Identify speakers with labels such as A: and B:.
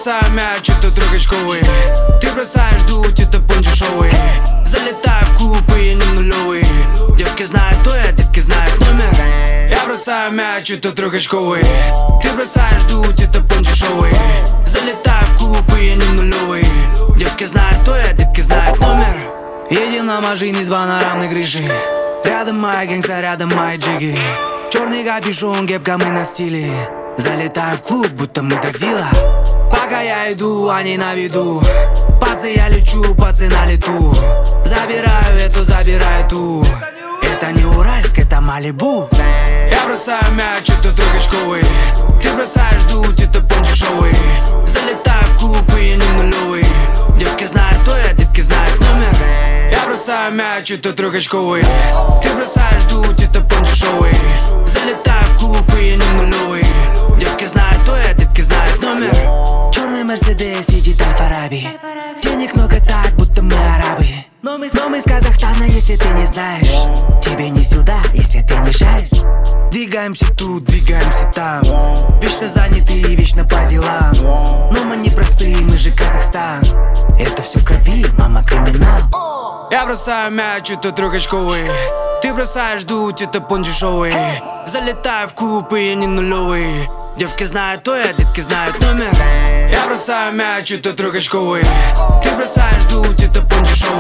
A: бросаю мяч, это трехочковый. Ты бросаешь дуть, это понт дешевый. Залетаю в клуб, и я не нулевый. Девки знают то, а детки знают номер. Я бросаю мяч, это трехочковый. Ты бросаешь дуть, это понт дешевый. Залетаю в клуб, и я не нулевый. Девки знают то, а детки знают номер. Едем на машине с панорамной крыши. Рядом мои гэнгста, рядом мои джиги. Черный капюшон, кепка, мы на стиле. Залетаю в клуб, будто мы так дела. Пока я иду, они на виду. Пацы, я лечу, пацы на лету. Забираю эту, забираю ту. Это не Уральск, это Малибу. Я бросаю мяч, это трехочковый. Ты бросаешь дуть, это понт дешевый. Залетаю в клуб, и я не нулевый. Девки знают то, а детки знают номер. Я бросаю мяч, это трехочковый. Ты бросаешь дуть, это понт дешевый. Залетаю в клуб, и я не нулевый. Девки знают то, а детки знают номер. Черный Мерседес едет Аль-Фараби. Денег много так, будто мы арабы. Но мы из Казахстана, если ты не знаешь. Тебе не сюда, если ты не шаришь. Двигаемся тут, двигаемся там. Вечно заняты и вечно по делам. Но мы не простые, мы же Казахстан. Это все в крови, мама криминал. Я бросаю мяч, это трехочковый. Ты бросаешь дуть, это понт дешевый. Залетаю в клуб, и я не нулевый. Девки знают то, а детки знают номер. Я бросаю мяч, это трехочковый. Ты бросаешь дуть, это понт дешевый.